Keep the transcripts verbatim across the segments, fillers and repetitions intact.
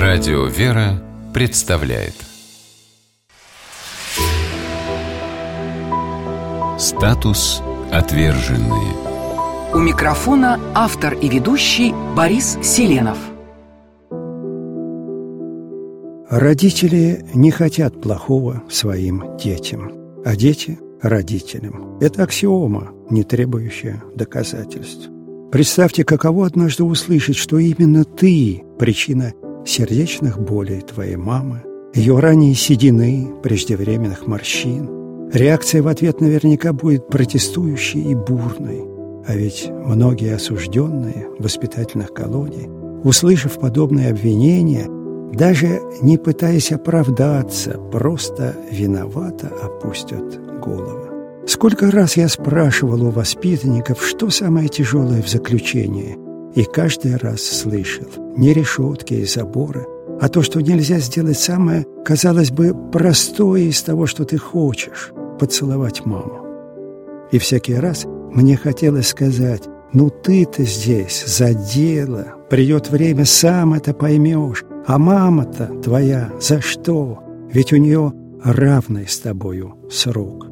Радио «Вера» представляет «Статус отверженные». У микрофона автор и ведущий Борис Селенов. Родители не хотят плохого своим детям, а дети – родителям. Это аксиома, не требующая доказательств. Представьте, каково однажды услышать, что именно ты – причина сердечных болей твоей мамы, ее ранней седины, преждевременных морщин. Реакция в ответ наверняка будет протестующей и бурной. А ведь многие осужденные воспитательных колоний, услышав подобные обвинения, даже не пытаясь оправдаться, просто виновато опустят головы. Сколько раз я спрашивал у воспитанников, что самое тяжелое в заключении, и каждый раз слышал не решетки и заборы, а то, что нельзя сделать самое, казалось бы, простое из того, что ты хочешь – поцеловать маму. И всякий раз мне хотелось сказать: ну ты-то здесь за дело, придет время, сам это поймешь, а мама-то твоя за что? Ведь у нее равный с тобою срок.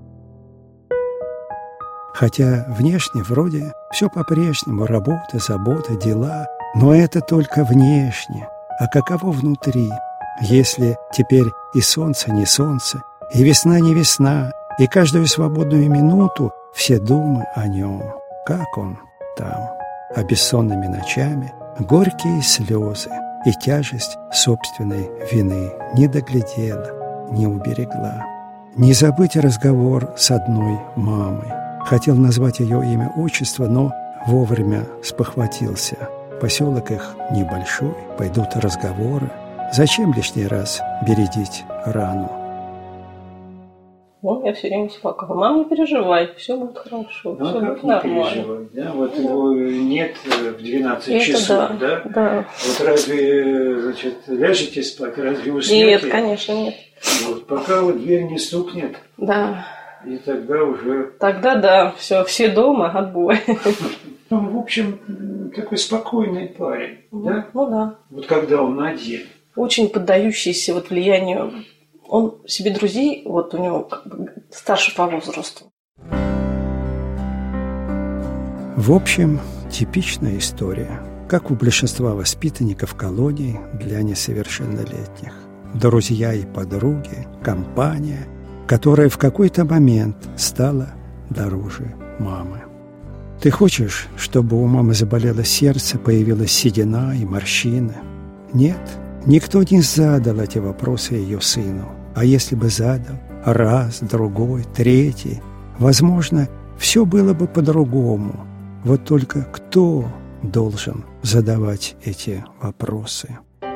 Хотя внешне вроде все по-прежнему, работа, забота, дела, но это только внешне. А каково внутри, если теперь и солнце не солнце, и весна не весна, и каждую свободную минуту все думы о нем, как он там, а бессонными ночами горькие слезы и тяжесть собственной вины не доглядела, не уберегла. Не забыть разговор с одной мамой. Хотел назвать ее имя, отчество, но вовремя спохватился. Поселок их небольшой, пойдут разговоры. Зачем лишний раз бередить рану? Ну, я все время плакала. Мам, не переживай, все будет хорошо, ну, все как будет не нормально. Переживай, да? Вот да. Его нет в двенадцать Это часов, да, да? да. Вот разве, значит, ляжете спать, разве уснете? Нет, конечно, нет. Вот, пока вот дверь не стукнет, да. И тогда уже... Тогда да, все, все дома, отбой. Он, в общем, такой спокойный парень, ну, да? Ну да. Вот когда он один. Очень поддающийся вот влиянию. Он себе друзей, вот у него как бы старше по возрасту. В общем, типичная история, как у большинства воспитанников колоний для несовершеннолетних. Друзья и подруги, компания, которая в какой-то момент стала дороже мамы. Ты хочешь, чтобы у мамы заболело сердце, появилась седина и морщины? Нет, никто не задал эти вопросы ее сыну. А если бы задал раз, другой, третий, возможно, все было бы по-другому. Вот только кто должен задавать эти вопросы?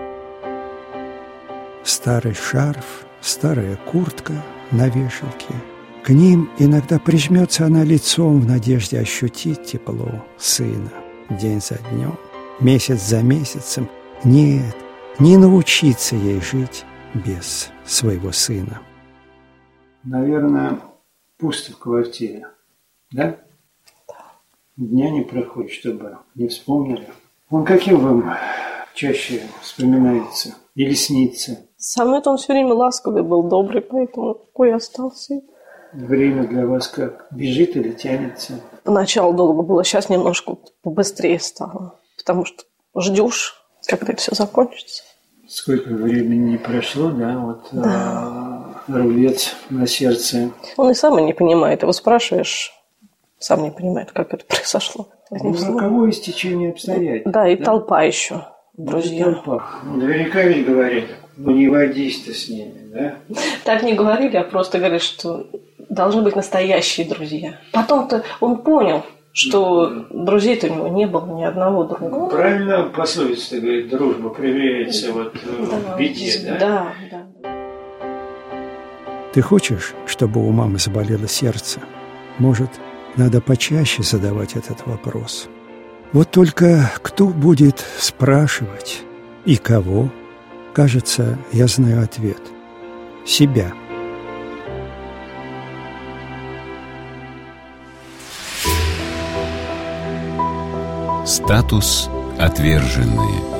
Старый шарф, старая куртка на вешалке. К ним иногда прижмется она лицом в надежде ощутить тепло сына. День за днем, месяц за месяцем. Нет, не научиться ей жить без своего сына. Наверное, пусто в квартире, да? Дня не проходит, чтобы не вспомнили. Он каким вам чаще вспоминается или снится? Со мной-то он все время ласковый был, добрый, поэтому такой остался. Время для вас как? Бежит или тянется? Поначалу долго было, сейчас немножко побыстрее стало, потому что ждешь, когда это все закончится. Сколько времени не прошло, да, вот да. А, рубец на сердце. Он и сам не понимает, его спрашиваешь, сам не понимает, как это произошло. Ну, роковое стечение обстоятельств. Да, и да? Толпа еще, друзья. Толпа. Наверняка ведь говорили, ну не водись ты с ними, да? Так не говорили, а просто говорили, что должны быть настоящие друзья. Потом-то он понял, что друзей-то у него не было ни одного друга. Правильно пословица говорит, дружба проверяется вот да, в беде, да? Да, да. Ты хочешь, чтобы у мамы заболело сердце? Может, надо почаще задавать этот вопрос? Вот только кто будет спрашивать и кого? Кажется, я знаю ответ. Себя. Статус отверженные.